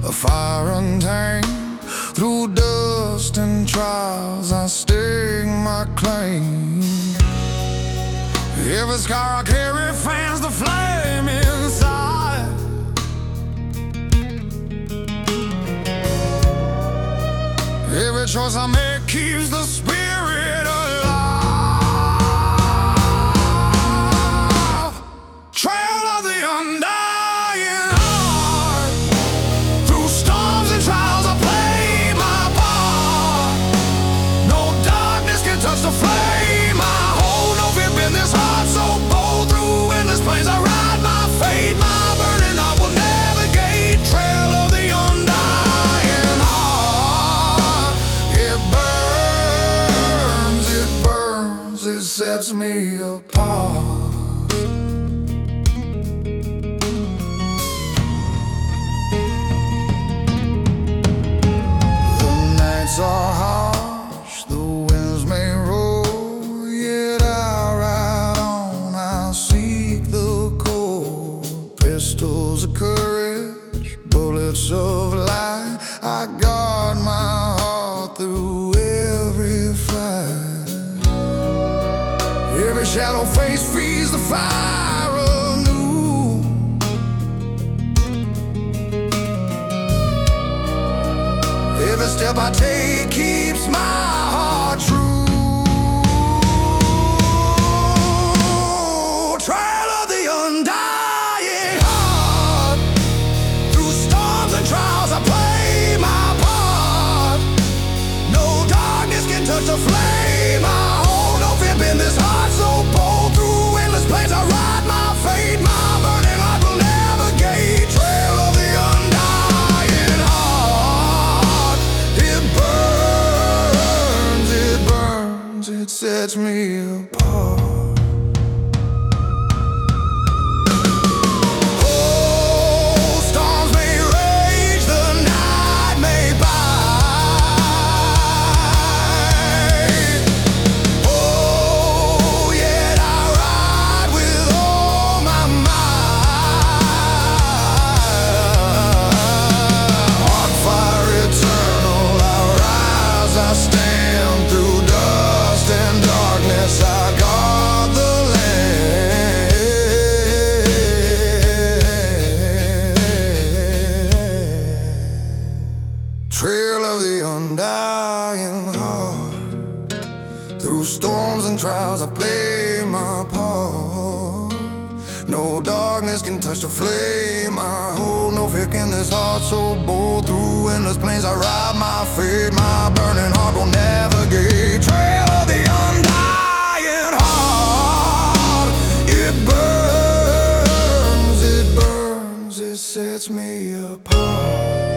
a fire untamed. Through dust and trials I stake my claim. Every scar I carry fans the flame inside. Every choice I make keeps the spirit alive. Trail of the undying heart. Through storms and trials I play my part. No darkness can touch the flame I hold. No fear in this heart so bold. Through endless plains I ride my fate. My burning heart will navigate. Trail of the undying heart. It burns, it sets me apart. Are harsh, the winds may roll, yet I ride on, I seek the cold. Pistols of courage, bullets of light, I guard my heart through every fight. Every shadow face feeds the fire anew. Every step I take keeps my heart true. Trail of the undying heart. Through storms and trials I play my part. No darkness can touch the flame I hold. No fear in this heart so bold. Through endless plains I ride my fate. My burning heart will navigate. Trail of the undying heart. It burns, it sets me apart. Oh, storms may rage, the night may bite. Oh, yet I ride with all my might. On fire eternal I rise, I stand. Through dust and darkness I guard the land. Trail of the undying heart. Through storms and trials I play my part. No darkness can touch the flame I hold. No fear in this heart so bold. Through endless plains I ride my fate. My burning heart will navigate. Trail of the undying heart. It burns, it sets me apart.